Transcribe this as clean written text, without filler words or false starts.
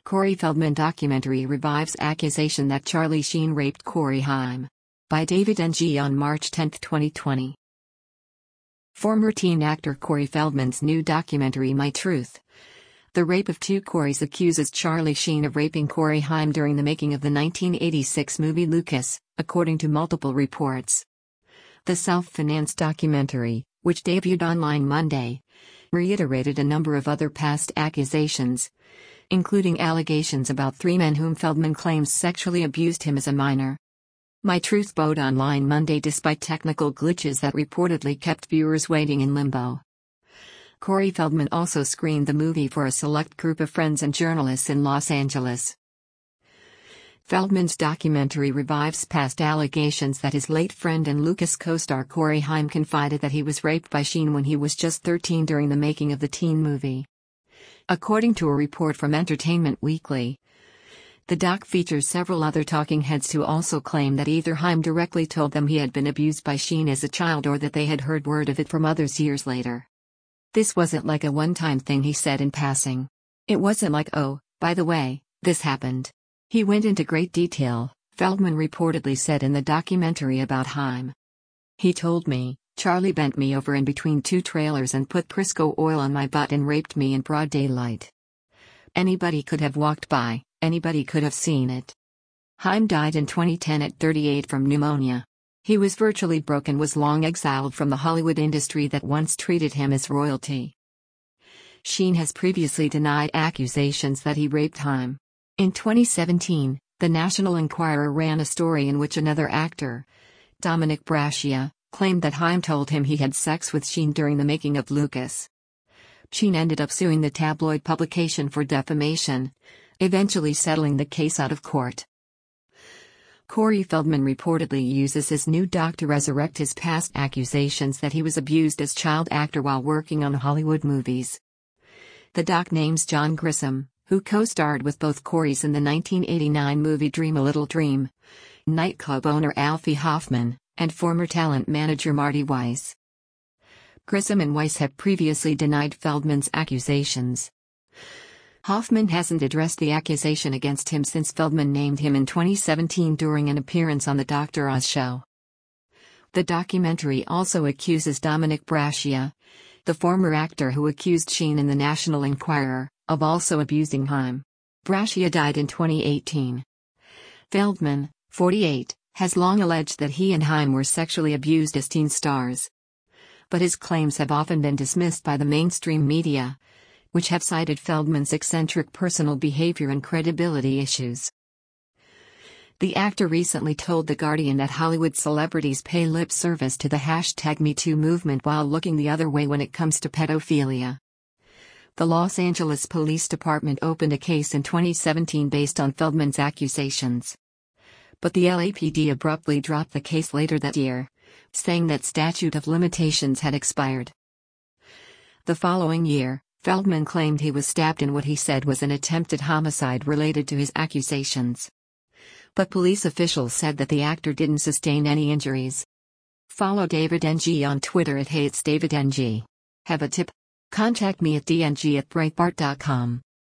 Corey Feldman documentary revives accusation that Charlie Sheen raped Corey Haim. By David Ng on March 10, 2020. Former teen actor Corey Feldman's new documentary My Truth. The rape of two Coreys accuses Charlie Sheen of raping Corey Haim during the making of the 1986 movie Lucas, according to multiple reports. The self-financed documentary, which debuted online Monday, reiterated a number of other past accusations, including allegations about three men whom Feldman claims sexually abused him as a minor. My Truth debuted online Monday despite technical glitches that reportedly kept viewers waiting in limbo. Corey Feldman also screened the movie for a select group of friends and journalists in Los Angeles. Feldman's documentary revives past allegations that his late friend and Lucas co-star Corey Haim confided that he was raped by Sheen when he was just 13 during the making of the teen movie. According to a report from Entertainment Weekly, the doc features several other talking heads who also claim that either Haim directly told them he had been abused by Sheen as a child or that they had heard word of it from others years later. This wasn't like a one-time thing he said in passing. It wasn't like, oh, by the way, this happened. He went into great detail, Feldman reportedly said in the documentary about Haim. He told me, Charlie bent me over in between two trailers and put Crisco oil on my butt and raped me in broad daylight. Anybody could have walked by, anybody could have seen it. Haim died in 2010 at 38 from pneumonia. He was virtually broke and was long exiled from the Hollywood industry that once treated him as royalty. Sheen has previously denied accusations that he raped Haim. In 2017, the National Enquirer ran a story in which another actor, Dominic Brascia, claimed that Haim told him he had sex with Sheen during the making of Lucas. Sheen ended up suing the tabloid publication for defamation, eventually settling the case out of court. Corey Feldman reportedly uses his new doc to resurrect his past accusations that he was abused as child actor while working on Hollywood movies. The doc names John Grisham, who co-starred with both Coreys in the 1989 movie Dream a Little Dream, nightclub owner Alfie Hoffman, and former talent manager Marty Weiss. Grisham and Weiss have previously denied Feldman's accusations. Hoffman hasn't addressed the accusation against him since Feldman named him in 2017 during an appearance on The Dr. Oz show. The documentary also accuses Dominic Brascia, the former actor who accused Sheen in the National Enquirer, of also abusing Haim. Brascia died in 2018. Feldman, 48, has long alleged that he and Haim were sexually abused as teen stars. But his claims have often been dismissed by the mainstream media, which have cited Feldman's eccentric personal behavior and credibility issues. The actor recently told The Guardian that Hollywood celebrities pay lip service to the #MeToo movement while looking the other way when it comes to pedophilia. The Los Angeles Police Department opened a case in 2017 based on Feldman's accusations. But the LAPD abruptly dropped the case later that year, saying that statute of limitations had expired. The following year, Feldman claimed he was stabbed in what he said was an attempted homicide related to his accusations. But police officials said that the actor didn't sustain any injuries. Follow David Ng on Twitter at @HeyIt'sDavidNG. Have a tip? Contact me at dng@breitbart.com.